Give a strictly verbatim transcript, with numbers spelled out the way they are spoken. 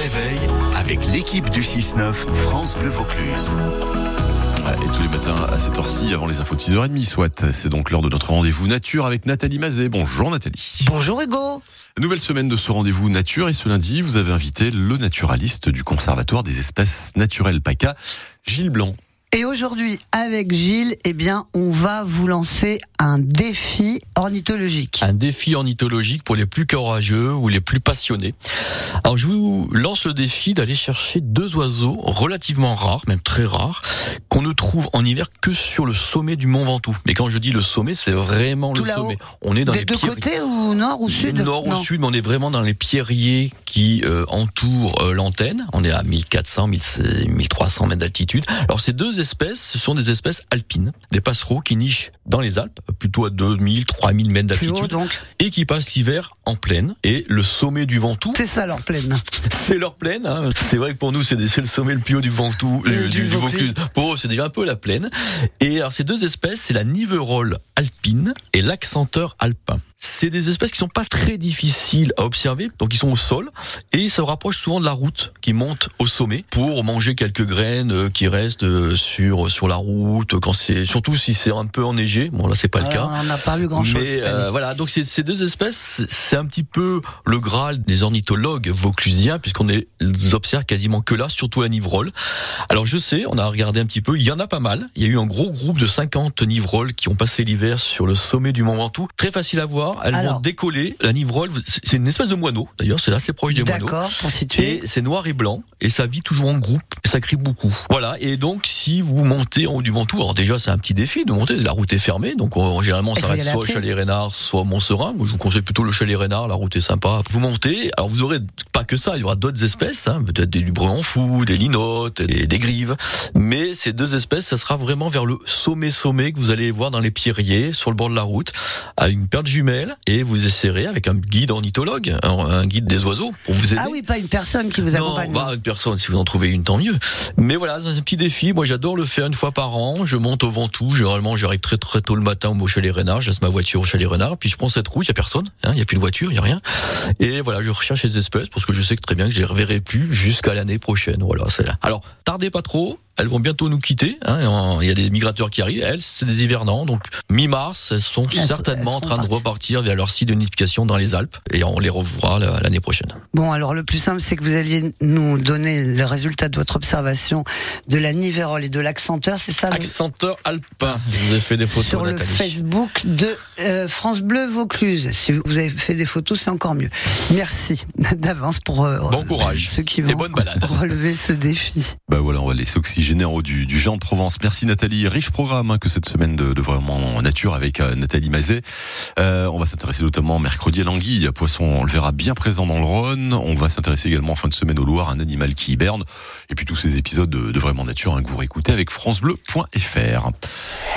réveil avec l'équipe du six neuf France Bleu Vaucluse. Et tous les matins à cette heure-ci, avant les infos de six heures trente, soit. C'est donc l'heure de notre rendez-vous nature avec Nathalie Mazet. Bonjour Nathalie. Bonjour Hugo. Nouvelle semaine de ce rendez-vous nature et ce lundi, vous avez invité le naturaliste du Conservatoire des espèces naturelles PACA, Gilles Blanc. Et aujourd'hui, avec Gilles, eh bien, on va vous lancer un défi ornithologique. Un défi ornithologique pour les plus courageux ou les plus passionnés. Alors, je vous lance le défi d'aller chercher deux oiseaux relativement rares, même très rares, qu'on ne trouve en hiver que sur le sommet du Mont Ventoux. Mais quand je dis le sommet, c'est vraiment Tout le là-haut. sommet. On est dans Des les deux pierriers. côtés ou nord ou sud? Nord Non. ou sud, mais on est vraiment dans les pierriers qui euh, entourent euh, l'antenne. On est à mille quatre cents, mille trois cents mètres d'altitude. Alors, ces deux espèces, ce sont des espèces alpines, des passereaux qui nichent dans les Alpes, plutôt à deux mille, trois mille mètres Plus haut, d'altitude, donc. et qui passent l'hiver en plaine. Et le sommet du Ventoux, C'est ça leur plaine. c'est leur plaine. Hein. C'est vrai que pour nous, c'est, des, c'est le sommet le plus haut du Ventoux, Et euh, du du, du Vaucluse. Vaucluse. Pour eux, c'est déjà un peu la plaine. Et alors, ces deux espèces, c'est la niverole alpine et l'accenteur alpin. C'est des espèces qui sont pas très difficiles à observer, donc ils sont au sol et ils se rapprochent souvent de la route qui monte au sommet pour manger quelques graines euh, qui restent euh, sur sur la route quand c'est surtout si c'est un peu enneigé. Bon là c'est pas le Alors, cas. on n'a pas vu grand chose. Mais euh, voilà, donc ces, ces deux espèces, c'est un petit peu le Graal des ornithologues vauclusiens, puisqu'on les observe quasiment que là, surtout la niverole. Alors je sais, on a regardé un petit peu, il y en a pas mal. Il y a eu un gros groupe de cinquante nivroles qui ont passé l'hiver sur le sommet du Mont Ventoux. Très facile à voir, elles Alors. vont décoller. La niverole, c'est une espèce de moineau, d'ailleurs, c'est assez proche des moineaux. D'accord, pour situer. Et c'est noir et blanc, et ça vit toujours en groupe, et ça crie beaucoup. Voilà, et donc si vous montez en haut du Ventoux, alors déjà c'est un petit défi de monter, la route est fermée, donc on, généralement on Il faut s'arrête y aller à soit au pied. Chalet Reynard, soit au Montserin. Moi je vous conseille plutôt le Chalet Reynard, la route est sympa. Vous montez, alors vous aurez pas que ça, il y aura d'autres espèces, hein, peut-être des bruns fou, des linottes, des, des grives, mais ces deux espèces, ça sera vraiment vers le sommet sommet que vous allez voir dans les pierriers, sur le bord de la route, à une paire de jumelles, et vous essaierez avec un guide ornithologue, un, un guide des oiseaux, pour vous aider. Ah oui, pas une personne qui vous Non, accompagne. bah, une personne, si vous en trouvez une, tant mieux. Mais voilà, c'est un petit défi. Moi, j'adore le faire une fois par an. Je monte au Ventoux. Généralement, j'arrive très, très tôt le matin au Chalet Reynard. Je laisse ma voiture au Chalet Reynard. Puis je prends cette route. Il y a personne. Hein, il y a plus de voiture. Il y a rien. Et voilà, je recherche les espèces parce que je sais que très bien que je les reverrai plus jusqu'à l'année prochaine. Voilà, c'est là. Alors, tardez pas trop. Elles vont bientôt nous quitter. Hein. Il y a des migrateurs qui arrivent. Elles, c'est des hivernants. Donc, mi-mars, elles sont Elles- certainement elles en train seront de parties. repartir vers leur site de nidification dans les Alpes. Et on les reverra l'année prochaine. Bon, alors le plus simple, c'est que vous alliez nous donner le résultat de votre observation de la niverole et de l'accenteur, c'est ça le- Accenteur alpin. Je vous ai fait des photos, sur le Nathalie. Facebook de euh, France Bleu Vaucluse. Si vous avez fait des photos, c'est encore mieux. Merci d'avance pour euh, Bon courage. ceux qui Et vont bonne balade. relever ce défi. Bah voilà, on va laisser oxygéner en haut du, du Géant de Provence. Merci Nathalie. Riche programme hein, que cette semaine de, de vraiment nature avec euh, Nathalie Mazet. Euh, on va s'intéresser notamment mercredi à l'anguille, à poisson. On le verra bien présent dans le Rhône. On va s'intéresser également en fin de semaine au Loir, un animal qui hiberne. Et puis tous ces épisodes de, de vraiment nature hein, que vous réécoutez avec francebleu point fr.